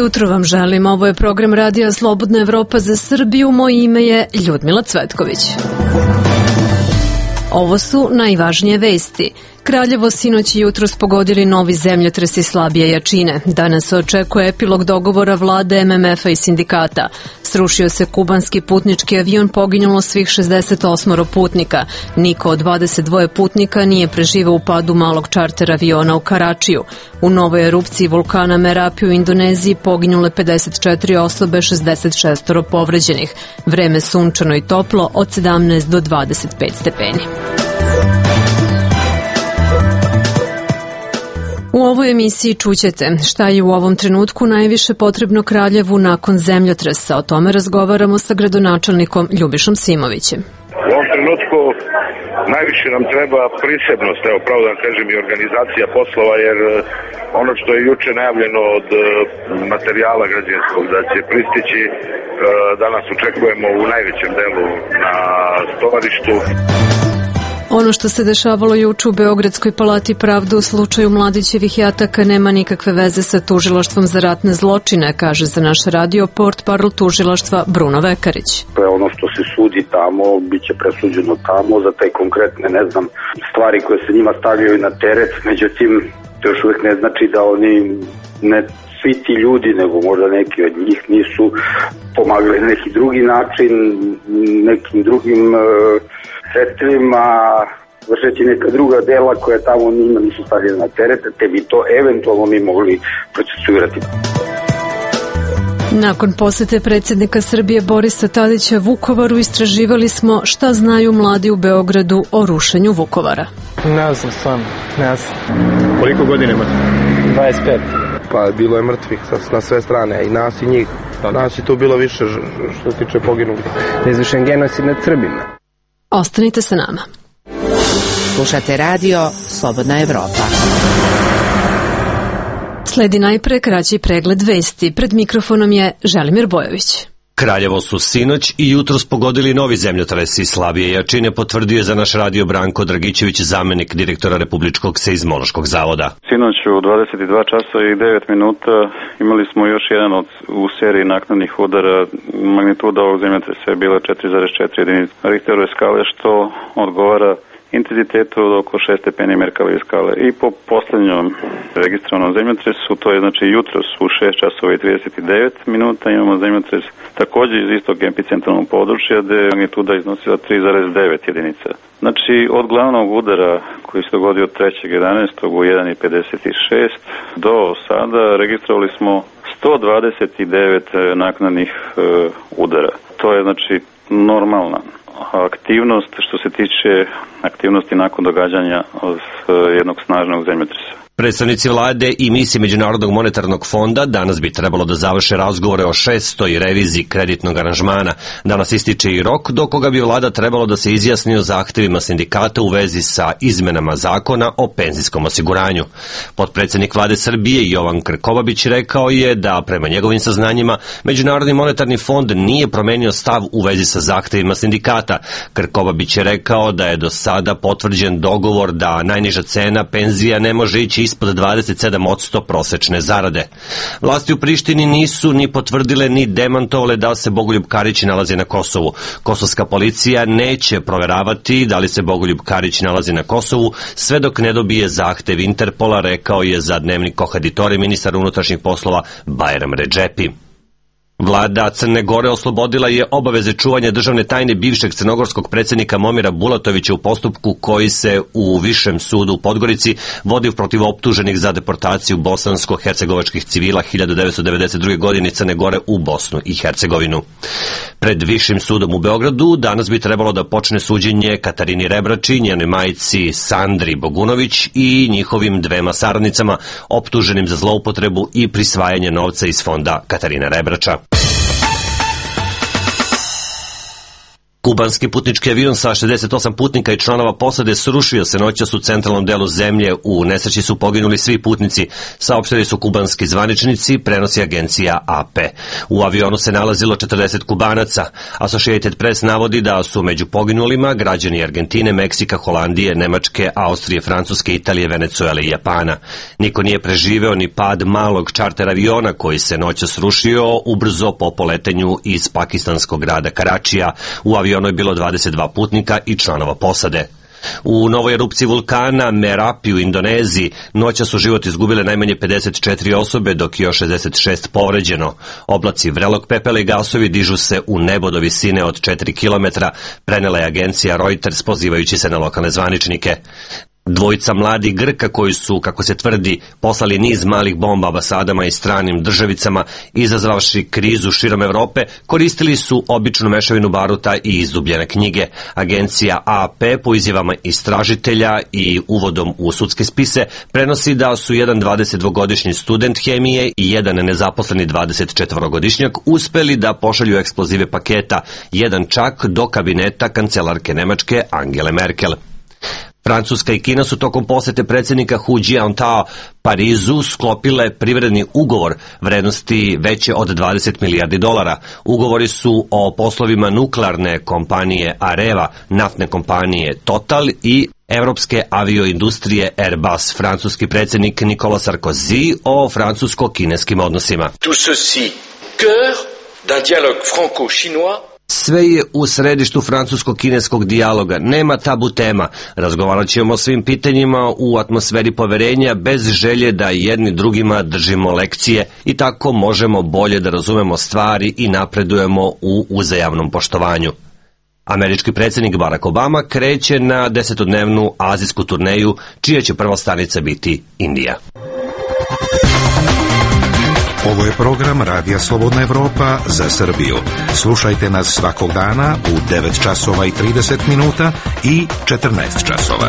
jutro vam želim. Ovo je program Radija Slobodna Evropa za Srbiju. Moje ime je Ljudmila Cvetković. Ovo su najvažnije vesti. Kraljevo sinoć i jutros pogodili novi zemljotresi slabije jačine. Danas se očekuje epilog dogovora vlade, MMF-a i sindikata. Srušio se kubanski putnički avion, poginulo svih 68 putnika. Niko od 22 putnika nije preživeo u padu malog čarter aviona u Karačiju. U novoj erupciji vulkana Merapi u Indoneziji poginule 54 osobe, 66 povređenih. Vreme sunčano i toplo od 17 do 25 stepeni. U ovoj emisiji čućete šta je u ovom trenutku najviše potrebno Kraljevu nakon zemljotresa. O tome razgovaramo sa gradonačelnikom Ljubišom Simovićem. U ovom trenutku najviše nam treba prisebnost, pravo da kažem, i organizacija poslova, jer ono što je juče najavljeno od materijala građevinskog da će pristići, danas očekujemo u najvećem delu na stovarištu. Ono što se dešavalo juče u Beogradskoj palati pravde u slučaju Mladićevih jataka nema nikakve veze sa tužilaštvom za ratne zločine, kaže za naš radio portparol tužilaštva Bruno Vekarić. Ono što se sudi tamo, bit će presuđeno tamo za te konkretne, stvari koje se njima stavljaju na teret, međutim, to još uvijek ne znači da oni ne svi ti ljudi, nego možda neki od njih nisu pomagali na neki drugi način, nekim drugim sredstvima, vršeći neka druga dela koja tamo njima nisu stavljena na teret, te bi to eventualno mi mogli procesuirati. Nakon posete predsjednika Srbije Borisa Tadića Vukovaru istraživali smo šta znaju mladi u Beogradu o rušenju Vukovara. Ne znam, stvarno, ne znam. Koliko godina imate? 25. Pa bilo je mrtvih na sve strane, i nas i njih. Nas je tu bilo više što se tiče poginulih. Izvršen genocid nad Srbima. Ostanite sa nama. Slušate radio Slobodna Evropa. Sledi najpre kraći pregled vesti. Pred mikrofonom je Želimir Bojović. Kraljevo su sinoć i jutros pogodili novi zemljotresi slabije jačine, potvrdio je za naš radio Branko Dragićević, zamenik direktora Republičkog seizmološkog zavoda. Sinoć u 22 časa i 9 minuta imali smo još jedan u seriji naknadnih udara. Magnituda ovog zemljotresa je bila 4,4 jedinice Richterove skale, što odgovara intenzitetu od oko 6 stepeni Merkalove skale. I po poslednjom registrovanom zemljotresu, to je znači jutros u 6 časova i 39 minuta, imamo zemljotres takođe iz istog epicentralnog područja, gde je magnituda iznosila 3,9 jedinica. Znači, od glavnog udara koji se dogodio 3.11. u 1.56 do sada registrovali smo 129 naknadnih udara. To je znači normalna aktivnost što se tiče aktivnosti nakon događanja od jednog snažnog zemljotresa. Predstavnici vlade i misije Međunarodnog monetarnog fonda danas bi trebalo da završe razgovore o 600 reviziji kreditnog aranžmana. Danas ističe i rok do koga bi vlada trebalo da se izjasni o zahtevima sindikata u vezi sa izmenama zakona o penzijskom osiguranju. Potpredsednik vlade Srbije Jovan Krkobabić rekao je da prema njegovim saznanjima Međunarodni monetarni fond nije promenio stav u vezi sa zahtevima sindikata. Krkobabić je rekao da je do sada potvrđen dogovor da najniža cena penzija ne može ići ispod 27% prosečne zarade. Vlasti u Prištini nisu ni potvrdile ni demantovale da se Bogoljub Karić nalazi na Kosovu. Kosovska policija neće proveravati da li se Bogoljub Karić nalazi na Kosovu sve dok ne dobije zahtev Interpola, rekao je za dnevnik Kohaditore ministar unutrašnjih poslova Bajram Redžepi. Vlada Crne Gore oslobodila je obaveze čuvanja državne tajne bivšeg crnogorskog predsjednika Momira Bulatovića u postupku koji se u Višem sudu u Podgorici vodi protiv optuženih za deportaciju bosansko-hercegovačkih civila 1992. godine Crne Gore u Bosnu i Hercegovinu. Pred Višim sudom u Beogradu danas bi trebalo da počne suđenje Katarini Rebrači, njenoj majci Sandri Bogunović i njihovim dvema saradnicama optuženim za zloupotrebu i prisvajanje novca iz fonda Katarina Rebrača. Kubanski putnički avion sa 68 putnika i članova posade srušio se noćas u centralnom delu zemlje. U nesreći su poginuli svi putnici, saopštili su kubanski zvaničnici, prenosi agencija AP. U avionu se nalazilo 40 Kubanaca. Associated Press navodi da su među poginulima građani Argentine, Meksika, Holandije, Nemačke, Austrije, Francuske, Italije, Venecuele i Japana. Niko nije preživeo ni pad malog čarter aviona koji se noćas srušio ubrzo po poletenju iz pakistanskog grada Karačija. U avionu je bilo 22 putnika i članova posade. U novoj erupciji vulkana Merapi u Indoneziji noća su život izgubile najmanje 54 osobe, dok je još 66 povređeno. Oblaci vrelog pepela i gasovi dižu se u nebo do visine od 4 km, prenela je agencija Reuters pozivajući se na lokalne zvaničnike. Dvojica mladih Grka koji su, kako se tvrdi, poslali niz malih bomba ambasadama i stranim državicama, izazvavši krizu širom Evrope, koristili su običnu mešavinu baruta i izdubljene knjige. Agencija AP po izjavama istražitelja i uvodom u sudske spise prenosi da su jedan 22-godišnji student hemije i jedan nezaposleni 24-godišnjak uspeli da pošalju eksplozive paketa, jedan čak do kabineta kancelarke Nemačke Angele Merkel. Francuska i Kina su tokom posete predsjednika Hu Jintao Parizu sklopile privredni ugovor vrednosti veće od 20 milijardi dolara. Ugovori su o poslovima nuklearne kompanije Areva, naftne kompanije Total i evropske avioindustrije Airbus. Francuski predsjednik Nicolas Sarkozy o francusko-kineskim odnosima. Tout ceci, cœur d'un dialogue franco-chinois. Sve je u središtu francusko-kineskog dijaloga. Nema tabu tema. Razgovarat ćemo o svim pitanjima u atmosferi poverenja bez želje da jedni drugima držimo lekcije i tako možemo bolje da razumemo stvari i napredujemo u uzajamnom poštovanju. Američki predsjednik Barack Obama kreće na 10-dnevnu azijsku turneju, čija će prva stanica biti Indija. Ovo je program Radija Slobodna Evropa za Srbiju. Slušajte nas svakog dana u 9 časova i 30 minuta i 14 časova.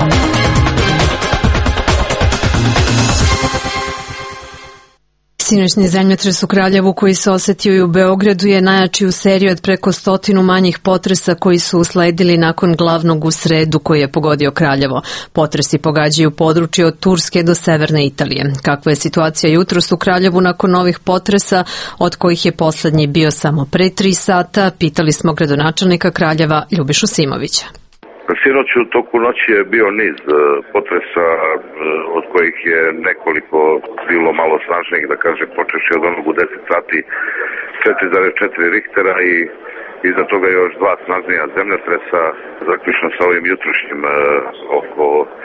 Sinoćni zemljotres u Kraljevu koji se osetio i u Beogradu je najjači u seriji od preko 100 manjih potresa koji su usledili nakon glavnog u sredu koji je pogodio Kraljevo. Potresi pogađaju područje od Turske do severne Italije. Kakva je situacija jutros u Kraljevu nakon novih potresa, od kojih je poslednji bio samo pre 3 sata, pitali smo gradonačelnika Kraljeva Ljubišu Simovića. Sinoć u toku noći je bio niz potresa od kojih je nekoliko bilo malo snažnijih, da kažem, počeši od onog u 10 sati 4,4 Richtera i iza toga još 2 snažnija zemljotresa, zaključno sa ovim jutrošnjim oko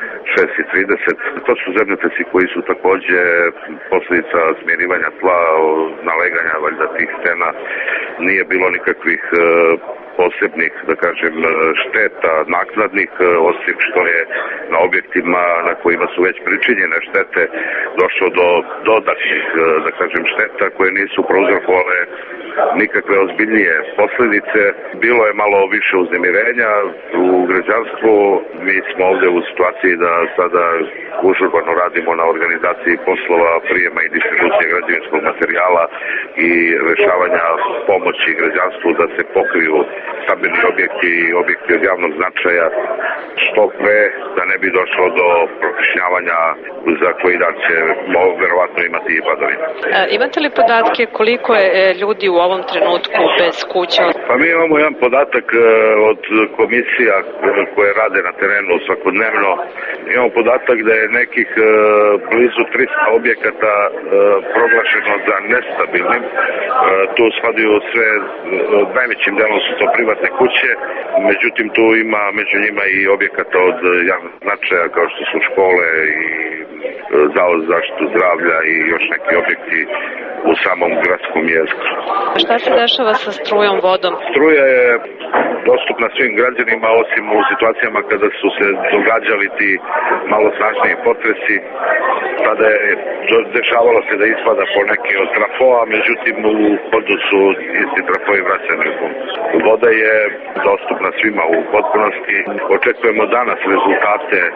6:30. To su zemljotresi koji su takođe posljedica smirivanja tla, naleganja valjda tih stena. Nije bilo nikakvih posebnih, da kažem, šteta naknadnih, osim što je na objektima na kojima su već pričinjene štete došlo do dodatnih, da kažem, šteta koje nisu prouzrokovale nikakve ozbiljnije posljedice. Bilo je malo više uznemirenja u građanstvu. Mi smo ovdje u situaciji da sada užurbano radimo na organizaciji poslova prijema i distribucije građevinskog materijala i rešavanja pomoći građanstvu da se pokriju stambeni objekti i objekti od javnog značaja što pre, da ne bi došlo do prokišnjavanja za koji dan će verovatno imati i padavina. Imate li podatke koliko je ljudi u ovom trenutku bez kuća? Pa mi imamo jedan podatak od komisija koje rade na terenu svakodnevno. Imamo podatak da je nekih blizu 300 objekata proglašeno za nestabilnim. Tu spadaju sve, najvećim delom su to privatne kuće, međutim tu ima među njima i objekata od javnog značaja kao što su škole i Zavod za zaštitu zdravlja i još neki objekti u samom gradskom jezgru. Šta se dešava sa strujom, vodom? Struja je dostupna svim građanima, osim u situacijama kada su se događali ti malo snažniji potresi. Tada je dešavalo se da ispada po neki od trafoa, međutim u vodu su isti trafoi vraćani. Voda je dostupna svima u potpunosti. Očekujemo danas rezultate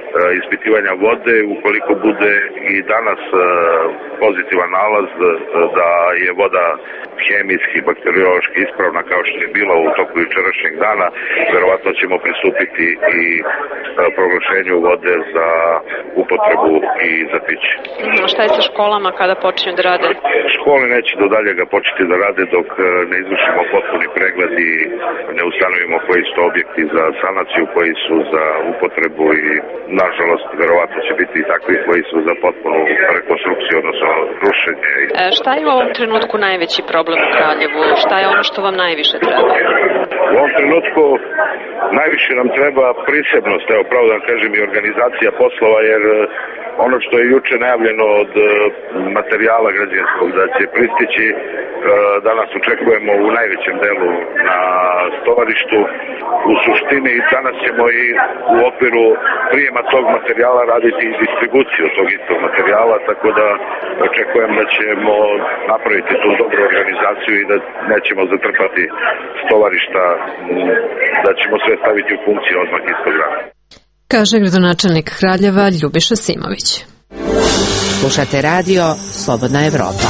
ispitivanja vode. Ukoliko bude i danas pozitivan nalaz da je voda hemijski, bakteriološki ispravna kao što je bila u toku jučerašnjeg dana, verovatno ćemo pristupiti i proglašenju vode za upotrebu i za piće. Šta je sa školama kada počinju da rade? Škole neće do daljega početi da rade dok ne izvršimo potpuni pregled i ne ustanovimo koji su to objekti za sanaciju, koji su za upotrebu i nažalost verovatno će biti i takvi koji su za potpunu rekonstrukciju, odnosno rušenje. Šta je u ovom trenutku najveći problem u Kraljevu? Šta je ono što vam najviše treba? U ovom trenutku najviše nam treba prisebnost, evo pravo da kažem i organizacija poslova, jer ono što je juče najavljeno od materijala građevinskog da će pristići, danas očekujemo u najvećem delu na stovarištu. U suštini danas ćemo i u okviru prijema tog materijala raditi i distribuciju tog istog materijala, tako da očekujem da ćemo napraviti tu dobru organizaciju i da nećemo zatrpati stovarišta, da ćemo sve staviti u funkciju odmah istog rada. Kaže gradonačelnik Kraljeva Ljubiša Simović. Slušate radio Slobodna Evropa.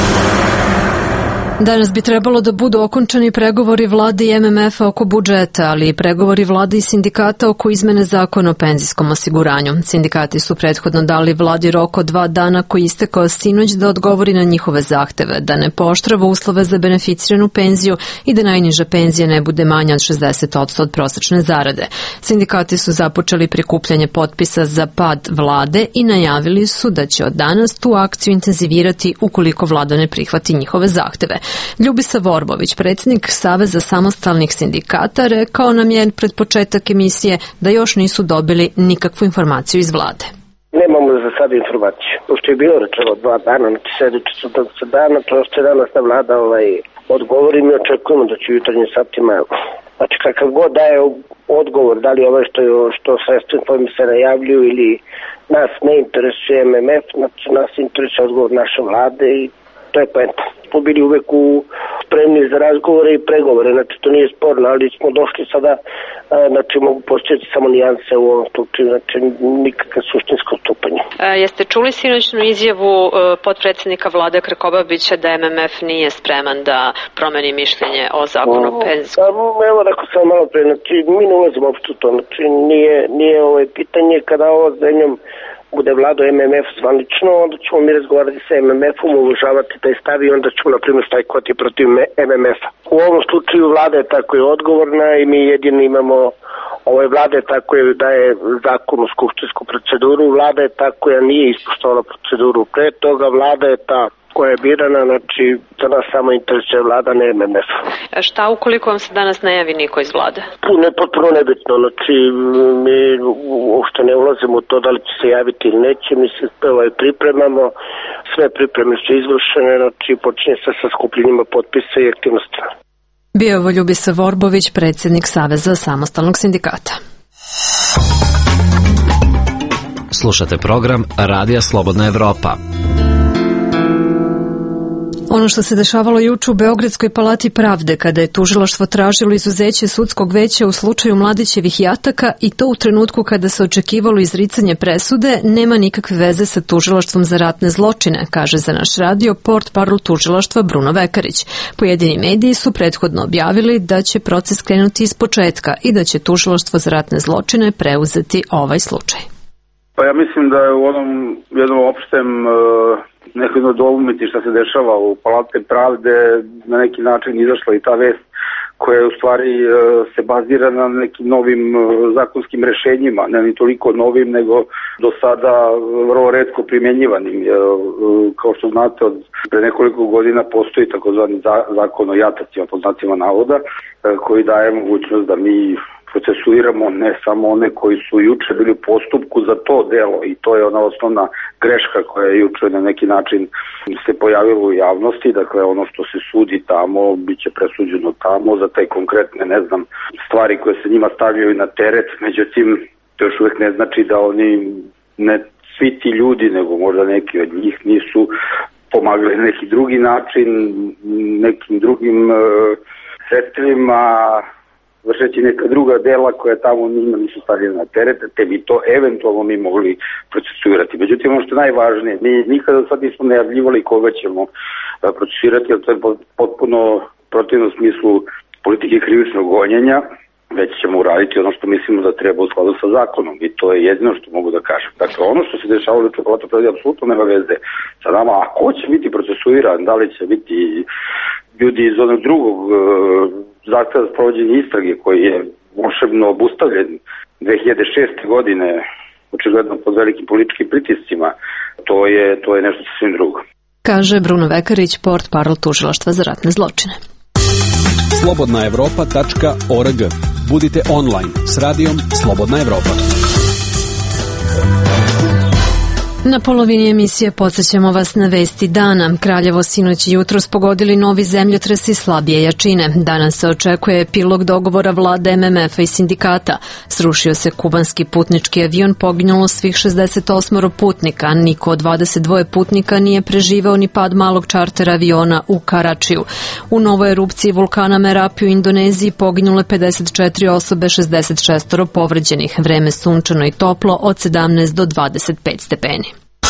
Danas bi trebalo da budu okončani pregovori vlade i MMF-a oko budžeta, ali i pregovori vlade i sindikata oko izmene zakona o penzijskom osiguranju. Sindikati su prethodno dali vladi rok od 2 dana koji istekao sinoć da odgovori na njihove zahteve, da ne pooštrava uslove za beneficiranu penziju i da najniža penzija ne bude manja od 60% od prosečne zarade. Sindikati su započeli prikupljanje potpisa za pad vlade i najavili su da će od danas tu akciju intenzivirati ukoliko vlada ne prihvati njihove zahteve. Ljubisa Vorbović, predsjednik Saveza samostalnih sindikata, rekao nam je pred početak emisije da još nisu dobili nikakvu informaciju iz vlade. Nemamo za sad informaciju. Pošto je bilo rečeno 2 dana, znači sljedeći su se dana, prosto je danas da vlada odgovori, mi očekujemo da će u jutarnjim satima, znači kakav god daje odgovor, da li što sredstva kojim se najavljuju ili nas ne interesuje MMF, znači nas interesuje odgovor naše vlade i to je poenta. Smo bili uvek spremni za razgovore i pregovore, znači to nije sporno, ali smo došli sada, znači mogu postojati samo nijanse u ovom slučaju, znači nikakve suštinsko odstupanje. Jeste čuli sinoćnu izjavu potpredsjednika vlade Krkobabića da MMF nije spreman da promeni mišljenje o zakonu o penzijskom? Evo rekao sam malo pre, znači mi ne ulazimo uopšte u to, znači nije pitanje kada ovo zemljom bude vlado MMF zvanično, onda ćemo mi razgovarati sa MMF-om, uvažavati taj stav i onda ćemo, na primjer, stajkovati protiv MMF-a. U ovom slučaju vlada je tako je odgovorna i mi jedino imamo, vlada je tako je daje zakon u skupštinsku proceduru, vlada je tako koja nije ispoštovala proceduru pre toga, vlada je ta koja je birana, znači za nas samo interesuje vlada, ne MMF. Šta ukoliko vam se danas ne javi niko iz vlade? Potpuno nebitno, znači mi uopšte ne ulazimo u to da li će se javiti ili neće, mi se pripremamo, sve pripreme su izvršene, znači počinje se sa skupljenjima potpisa i aktivnostima. Bio je Ljubisa Vorbović, predsjednik Saveza samostalnog sindikata. Slušate program Radija Slobodna Evropa. Ono što se dešavalo juče u Beogradskoj palati pravde kada je tužilaštvo tražilo izuzeće sudskog veća u slučaju Mladićevih jataka i to u trenutku kada se očekivalo izricanje presude, nema nikakve veze sa tužilaštvom za ratne zločine, kaže za naš radio portparol tužilaštva Bruno Vekarić. Pojedini mediji su prethodno objavili da će proces krenuti iz početka i da će tužilaštvo za ratne zločine preuzeti ovaj slučaj. Pa ja mislim da je u onom jednom opštem nekoj nedoumici što se dešava u Palati pravde na neki način izašla i ta vest koja je u stvari se bazira na nekim novim zakonskim rešenjima, ne ni toliko novim nego do sada vrlo retko primjenjivanim. Kao što znate, od pre nekoliko godina postoji takozvani zakon o jatacima pod znacima navoda koji daje mogućnost da mi procesuiramo ne samo one koji su juče bili u postupku za to delo i to je ona osnovna greška koja je juče na neki način se pojavila u javnosti, dakle ono što se sudi tamo bit će presuđeno tamo za te konkretne, stvari koje se njima stavljaju na teret, međutim to još uvijek ne znači da oni ne svi ti ljudi, nego možda neki od njih nisu pomagali na neki drugi način, nekim drugim sredstvima vršeći neka druga dela koja tamo njima nisu stavljena na teret, te bi to eventualno mi mogli procesuirati. Međutim, ono što je najvažnije, mi nikada sad nismo najavljivali koga ćemo procesuirati, jer to je potpuno protivno smislu politike krivičnog gonjenja, već ćemo uraditi ono što mislimo da treba u skladu sa zakonom i to je jedino što mogu da kažem. Dakle, ono što se dešavalo u Čokolata pravdi apsolutno nema veze sa nama, a ko će biti procesuiran, da li će biti ljudi iz onog drugog zahteva za sprovođenje istrage koji je volšebno obustavljen 2006. godine, očigledno pod velikim političkim pritiscima, to je nešto sasvim drugo. Kaže Bruno Vekarić, portparol Tužilaštva za ratne zločine. slobodnaevropa.org. Budite online s radijom Slobodna Evropa. Na polovini emisije podsjećamo vas na vesti dana. Kraljevo sinoć i jutros pogodili novi zemljotresi slabije jačine. Danas se očekuje epilog dogovora vlade MMF-a i sindikata. Srušio se kubanski putnički avion, poginulo svih 68 putnika. Niko od 22 putnika nije preživeo ni pad malog čarter aviona u Karačiju. U novoj erupciji vulkana Merapi u Indoneziji poginule 54 osobe, 66 povređenih. Vreme sunčano i toplo od 17 do 25 stepeni.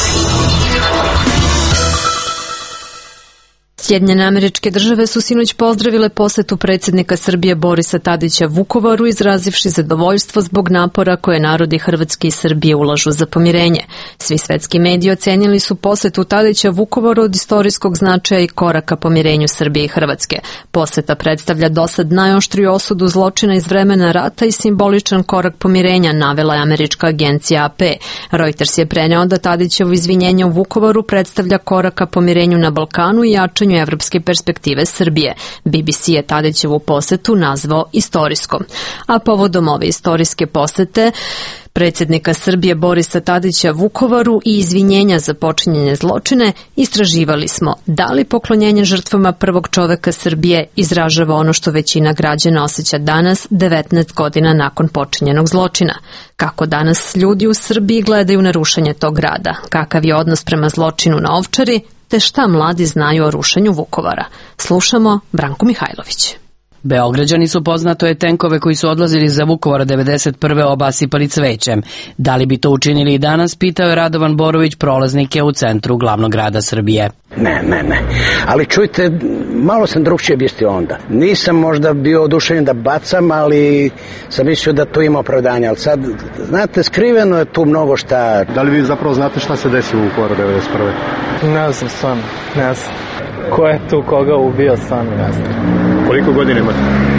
Sjedinjene Američke Države su sinoć pozdravile posetu predsjednika Srbije Borisa Tadića Vukovaru, izrazivši zadovoljstvo zbog napora koje narodi Hrvatske i Srbije ulažu za pomirenje. Svi svetski mediji ocenili su posetu Tadića Vukovaru od istorijskog značaja i koraka pomirenju Srbije i Hrvatske. Poseta predstavlja dosad najoštriju osudu zločina iz vremena rata i simboličan korak pomirenja, navela je američka agencija AP. Reuters je preneo da Tadićevo izvinjenje u Vukovaru predstavlja korak ka pomirenju na Balkanu i jačanju evropske perspektive Srbije. BBC je Tadićevu posetu nazvao istorijskom. A povodom ove istorijske posete predsjednika Srbije Borisa Tadića Vukovaru i izvinjenja za počinjene zločine, istraživali smo da li poklonjenje žrtvama prvog čoveka Srbije izražava ono što većina građana osjeća danas, 19 godina nakon počinjenog zločina. Kako danas ljudi u Srbiji gledaju na rušenje tog grada, kakav je odnos prema zločinu na Ovčari, te šta mladi znaju o rušenju Vukovara. Slušamo Branku Mihajlović. Beograđani su poznato je tenkove koji su odlazili za Vukovar 1991. obasipali cvećem. Da li bi to učinili i danas, pitao je Radovan Borović, prolaznike u centru glavnog grada Srbije. Ne. Ali čujte, malo sam drugčije mislio onda. Nisam možda bio oduševljen da bacam, ali sam mislio da tu ima opravdanja. Ali sad, znate, skriveno je tu mnogo šta. Da li vi zapravo znate šta se desilo u Vukovaru 1991? Ne znam, stvarno, ne znam. Ko je tu koga ubio, stvarno, ne znam. Koliko godina imate?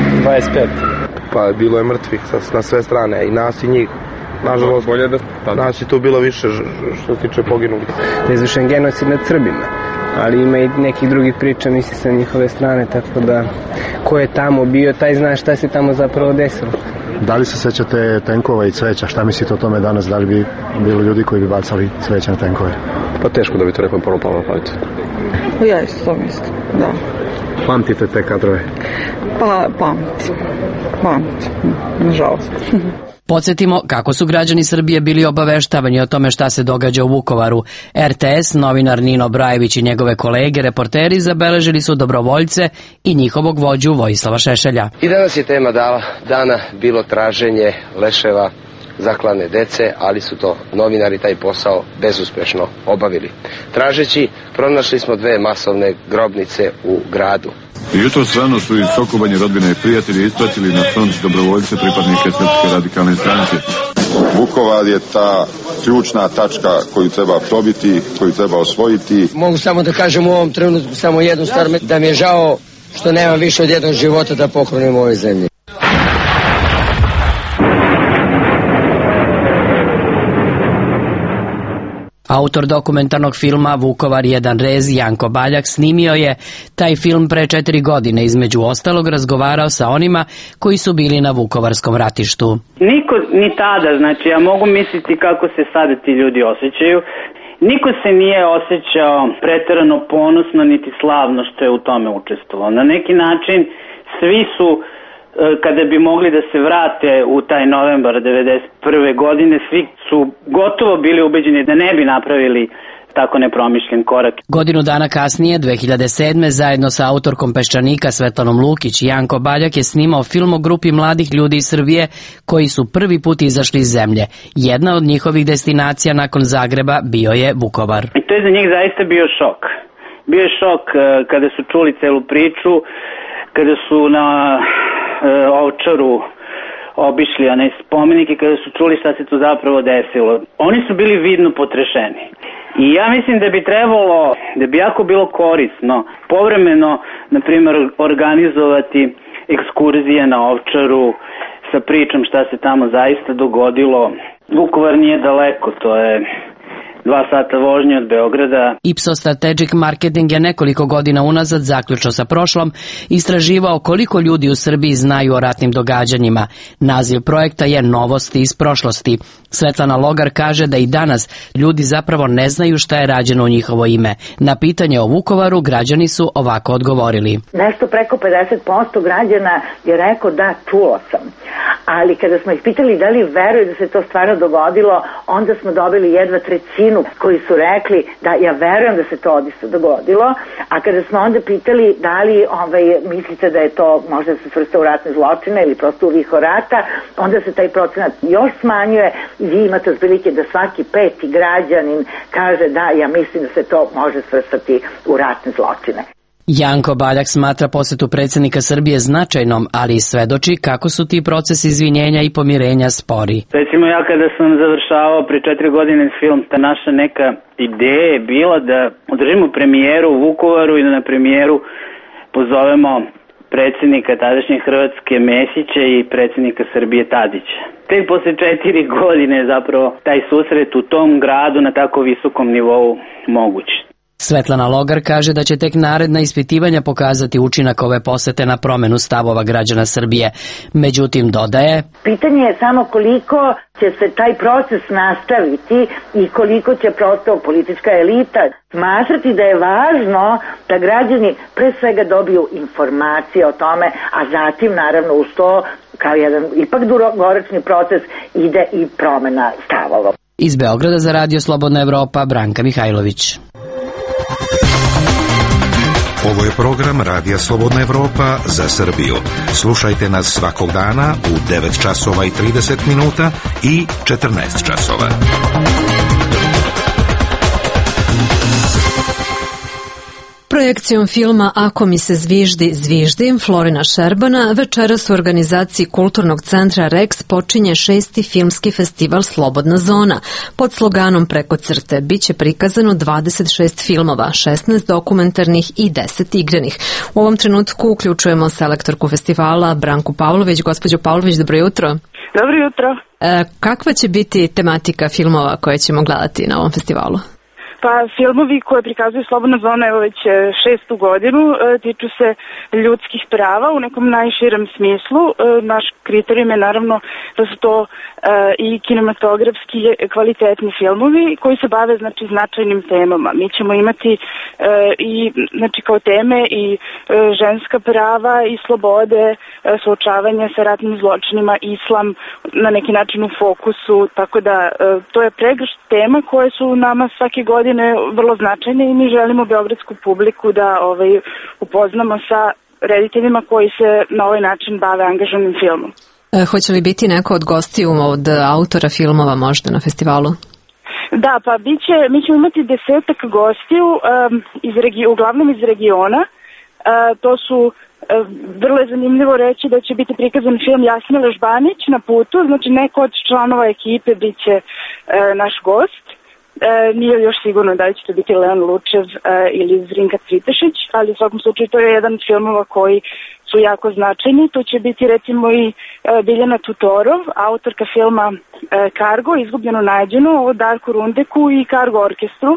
25. Pa bilo je mrtvih na sve strane, i nas i njih. Nažalost, nas je tu bilo više što se tiče poginulih. Da je izvršen genocid nad Srbima, ali ima i nekih drugih priča, misli sa njihove strane, tako da ko je tamo bio, taj zna šta se tamo zapravo desilo. Da li se sećate tenkova i cveća? Šta mislite o tome danas? Da li bi bilo ljudi koji bi bacali cveća na tenkove? Pa teško da bi to nekom prvo palo na pamet. Ja isto to mislim, da. Pamtite te kadrove? Pa pamtim, nažalost. Podsjetimo kako su građani Srbije bili obaveštavani o tome šta se događa u Vukovaru. RTS, novinar Nino Brajević i njegove kolege, reporteri, zabeležili su dobrovoljce i njihovog vođu Vojislava Šešelja. I danas je tema dana bilo traženje leševa zaklane dece, ali su to novinari taj posao bezuspešno obavili. Tražeći, pronašli smo 2 masovne grobnice u gradu. Jutros rano su iz Sokobanje rodbine i prijatelji ispratili na front dobrovoljce pripadnike Srpske radikalne stranke. Vukovar je ta ključna tačka koju treba probiti, koju treba osvojiti. Mogu samo da kažem u ovom trenutku samo jednu stvar, da mi je žao što nemam više od jednog života da pohranim u ovoj zemlji. Autor dokumentarnog filma Vukovar jedan rez, Janko Baljak, snimio je taj film pre 4 godine, između ostalog razgovarao sa onima koji su bili na Vukovarskom ratištu. Niko ni tada, znači ja mogu misliti kako se sada ti ljudi osjećaju, niko se nije osjećao preterano ponosno niti slavno što je u tome učestvovao. Na neki način svi su, kada bi mogli da se vrate u taj novembar 1991. godine, svi su gotovo bili ubeđeni da ne bi napravili tako nepromišljen korak. Godinu dana kasnije, 2007. zajedno sa autorkom Peščanika Svetlanom Lukić, Janko Baljak je snimao film o grupi mladih ljudi iz Srbije koji su prvi put izašli iz zemlje. Jedna od njihovih destinacija nakon Zagreba bio je Vukovar. I to je za njih zaista bio šok. Bio je šok kada su čuli celu priču, kada su na Ovčaru obišli onaj spomenik i kada su čuli šta se tu zapravo desilo. Oni su bili vidno potrešeni. I ja mislim da bi trebalo, da bi jako bilo korisno povremeno, na primjer, organizovati ekskurzije na Ovčaru sa pričom šta se tamo zaista dogodilo. Vukovar nije daleko, to je 2 sata vožnje od Beograda. Ipsos Strategic Marketing je nekoliko godina unazad, zaključno sa prošlom, istraživao koliko ljudi u Srbiji znaju o ratnim događanjima. Naziv projekta je Novosti iz prošlosti. Svetlana Logar kaže da i danas ljudi zapravo ne znaju šta je rađeno u njihovo ime. Na pitanje o Vukovaru građani su ovako odgovorili. Nešto preko 50% građana je rekao da, čuo sam. Ali kada smo ih pitali da li veruju da se to stvarno dogodilo, onda smo dobili jedva trećinu koji su rekli da ja verujem da se to odista dogodilo, a kada smo onda pitali da li mislite da je to možda se svrsta u ratne zločine ili prosto u viho rata, onda se taj procenat još smanjuje i vi imate otprilike da svaki 5. građanin kaže da ja mislim da se to može svrstati u ratne zločine. Janko Baljak smatra posetu predsjednika Srbije značajnom, ali svedoči kako su ti procesi izvinjenja i pomirenja spori. Recimo ja kada sam završavao pre 4 godine film, ta naša neka ideja je bila da održimo premijeru u Vukovaru i da na premijeru pozovemo predsjednika tadašnje Hrvatske Mesića i predsjednika Srbije Tadića. Tek posle 4 godine je zapravo taj susret u tom gradu na tako visokom nivou moguć. Svetlana Logar kaže da će tek naredna ispitivanja pokazati učinak ove posete na promenu stavova građana Srbije. Međutim, dodaje: pitanje je samo koliko će se taj proces nastaviti i koliko će prosto politička elita smatrati da je važno da građani pre svega dobiju informacije o tome, a zatim naravno uz to kao jedan ipak dugoročni proces ide i promena stavova. Iz Beograda za Radio Slobodna Evropa, Branka Mihajlović. Ovo je program Radija Slobodna Evropa za Srbiju. Slušajte nas svakog dana u 9 časova i 30 minuta i 14 časova. Projekcijom filma Ako mi se zviždi, zviždim Florina Šerbana večeras u organizaciji Kulturnog centra Rex počinje 6. filmski festival Slobodna zona. Pod sloganom Preko crte biće prikazano 26 filmova, 16 dokumentarnih i 10 igranih. U ovom trenutku uključujemo selektorku festivala Branku Pavlović. Gospođo Pavlović, dobro jutro. Dobro jutro. Kakva će biti tematika filmova koje ćemo gledati na ovom festivalu? Pa filmovi koje prikazuju Slobodna zona evo već 6. godinu tiču se ljudskih prava u nekom najširem smislu. Naš kriterijum je naravno da su to i kinematografski kvalitetni filmovi koji se bave značajnim temama. Mi ćemo imati i kao teme i ženska prava i slobode, suočavanje sa ratnim zločinima, islam na neki način u fokusu, tako da to je pregršt tema koje su nama svake godine vrlo značajne i mi želimo beogradsku publiku da upoznamo sa rediteljima koji se na ovaj način bave angažovanim filmom. Hoće li biti neko od gostiju, od autora filmova možda na festivalu? Da, pa mi ćemo imati 10 gostiju, uglavnom iz regiona. To su, vrlo je zanimljivo reći da će biti prikazan film Jasmila Žbanić na putu, znači neko od članova ekipe bit će naš gost. Nije još sigurno da će to biti Leon Lučev ili Zrinka Cvitešić, ali u svakom slučaju to je jedan od filmova koji su jako značajni. Tu će biti recimo i Biljana Tutorov, autorka filma Kargo, Izgubljeno nađeno, o Darku Rundeku i Kargo orkestru.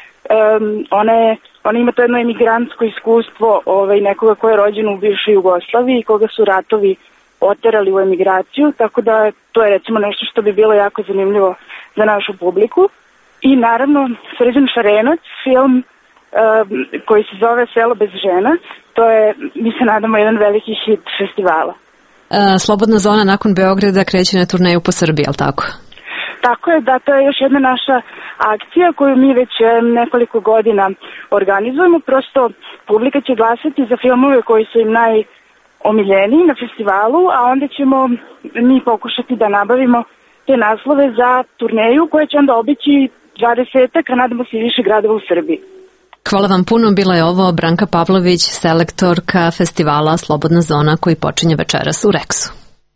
Ona ima to jedno emigrantsko iskustvo nekoga ko je rođen u bivšoj Jugoslaviji i koga su ratovi oterali u emigraciju, tako da to je recimo nešto što bi bilo jako zanimljivo za našu publiku. I naravno Srđan Šarenac, film koji se zove Selo bez žena, to je, mi se nadamo, jedan veliki hit festivala. Slobodna zona nakon Beograda kreće na turneju po Srbiji, ali tako? Tako je, da, to je još jedna naša akcija koju mi već nekoliko godina organizujemo. Prosto publika će glasati za filmove koji su im najomiljeniji na festivalu, a onda ćemo mi pokušati da nabavimo te naslove za turneju koja će onda obići 20-ak, a nadamo se i više gradova u Srbiji. Hvala vam puno, bila je ovo Branka Pavlović, selektorka festivala Slobodna zona koji počinje večeras u Reksu.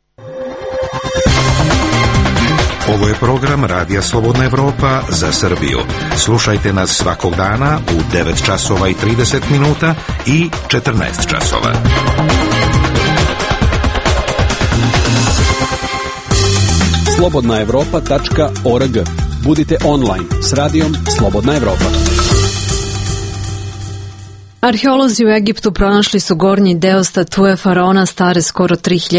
Ovo je program Radija Slobodna Evropa za Srbiju. Slušajte nas svakog dana u 9 časova i 30 minuta i 14 časova. slobodnaevropa.org. Budite online s radijom Slobodna Evropa. Arheolozi u Egiptu pronašli su gornji deo statue faraona stare skoro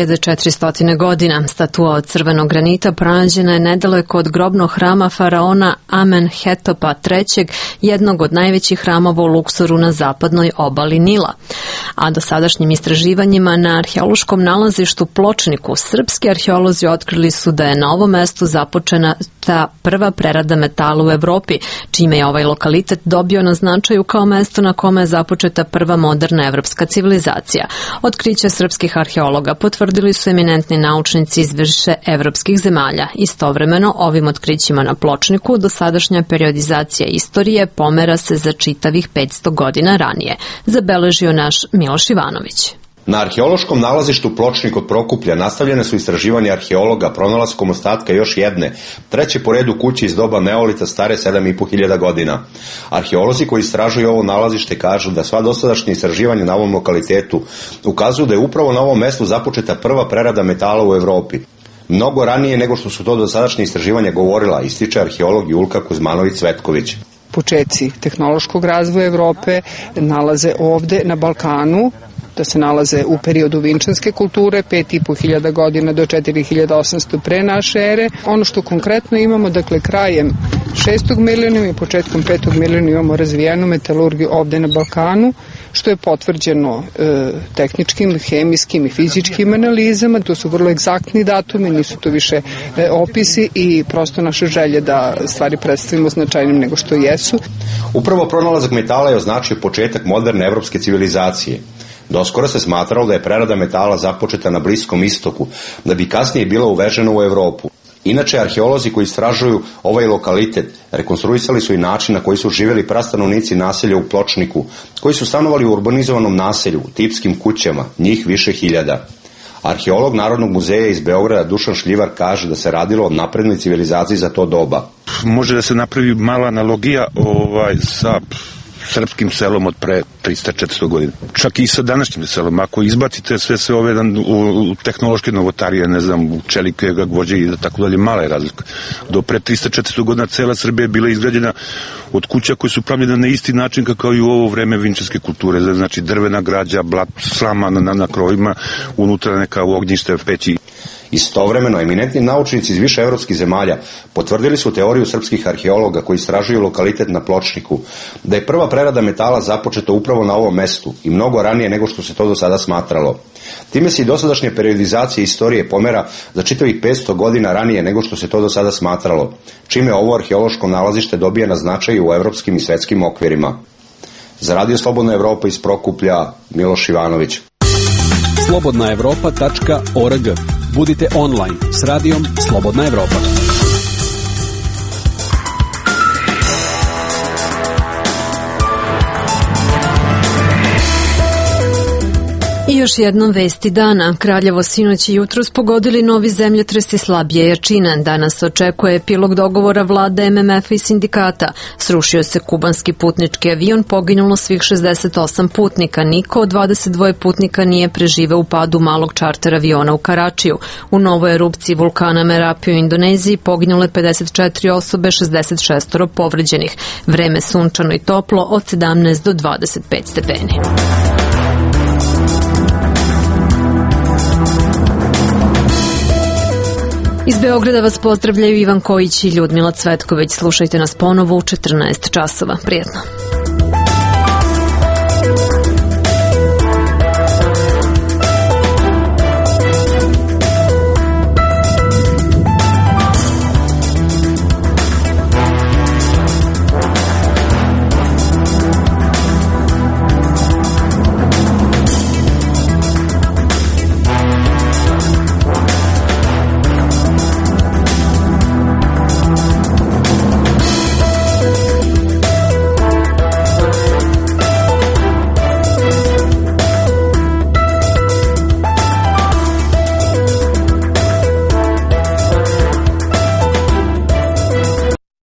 3400 godina. Statua od crvenog granita pronađena je nedaleko od grobnog hrama faraona Amenhetopa III, jednog od najvećih hramova u Luksoru na zapadnoj obali Nila. A dosadašnjim istraživanjima na arheološkom nalazištu Pločniku srpski arheolozi otkrili su da je na ovom mestu započena ta prva prerada metala u Evropi, čime je ovaj lokalitet dobio na značaju kao mesto na kome je započeta prva moderna evropska civilizacija. Otkriće srpskih arheologa potvrdili su eminentni naučnici iz više evropskih zemalja. Istovremeno, ovim otkrićima na Pločniku dosadašnja periodizacija istorije pomera se za čitavih 500 godina ranije, zabeležio naš Miloš Ivanović. Na arheološkom nalazištu Pločnik kod Prokuplja nastavljene su istraživanja arheologa pronalaskom ostatka još jedne, treće po redu kuće iz doba neolita stare 7500 godina. Arheolozi koji istražuju ovo nalazište kažu da sva dosadašnja istraživanja na ovom lokalitetu ukazuju da je upravo na ovom mestu započeta prva prerada metala u Evropi. Mnogo ranije nego što su to dosadašnje istraživanja govorila, ističe arheolog Julka Kuzmanović-Cvetković. Počeci tehnološkog razvoja Evrope nalaze ovde na Balkanu, da se nalaze u periodu vinčanske kulture, 5500 godina do 4800 pre naše ere. Ono što konkretno imamo, dakle krajem 6. milenijuma i početkom 5. milenijuma imamo razvijenu metalurgiju ovde na Balkanu, što je potvrđeno tehničkim, hemijskim i fizičkim analizama. To su vrlo egzaktni datumi, nisu to više opisi i prosto naše želje da stvari predstavimo značajnim nego što jesu. Upravo pronalazak metala je označio početak moderne evropske civilizacije. Doskoro se smatralo da je prerada metala započeta na Bliskom istoku, da bi kasnije bila uvežena u Evropu. Inače, arheolozi koji istražuju ovaj lokalitet rekonstruisali su i način na koji su živjeli prastanovnici naselja u Pločniku, koji su stanovali u urbanizovanom naselju, tipskim kućama, njih više hiljada. Arheolog Narodnog muzeja iz Beograda Dušan Šljivar kaže da se radilo o naprednoj civilizaciji za to doba. Može da se napravi mala analogija sa srpskim selom od pre 300-400 godina. Čak i sa današnjim selom. Ako izbacite sve ove tehnološke novotarije, ne znam, čelike, gvođe i tako dalje, mala je razlika. Do pre 300-400 godina cela Srbija je bila izgrađena od kuća koje su pravljene na isti način kao i u ovo vreme vinčanske kulture. Znači drvena građa, blat, slama na krovima, unutra neka ognjište, peći. Istovremeno, eminentni naučnici iz više evropskih zemalja potvrdili su teoriju srpskih arheologa koji istražuju lokalitet na Pločniku, da je prva prerada metala započeta upravo na ovom mestu i mnogo ranije nego što se to do sada smatralo. Time se i dosadašnja periodizacija istorije pomera za čitavih 500 godina ranije nego što se to do sada smatralo, čime ovo arheološko nalazište dobija na značaju u evropskim i svetskim okvirima. Za Radio Slobodna Evropa iz Prokuplja, Miloš Ivanović. slobodnaevropa.org. Budite online s radijom Slobodna Evropa. I još jednom vesti dana. Kraljevo sinoć i jutros pogodili novi zemljotresi slabije jačine. Danas očekuje epilog dogovora vlade MMF i sindikata. Srušio se kubanski putnički avion, poginulo svih 68 putnika. Niko od 22 putnika nije preživeo u padu malog čarter aviona u Karačiju. U novoj erupciji vulkana Merapi u Indoneziji poginule 54 osobe, 66 povređenih. Vreme sunčano i toplo od 17 do 25 stepeni. Iz Beograda vas pozdravljaju Ivan Kojić i Ljudmila Cvetković. Slušajte nas ponovo u 14 časova. Prijetno.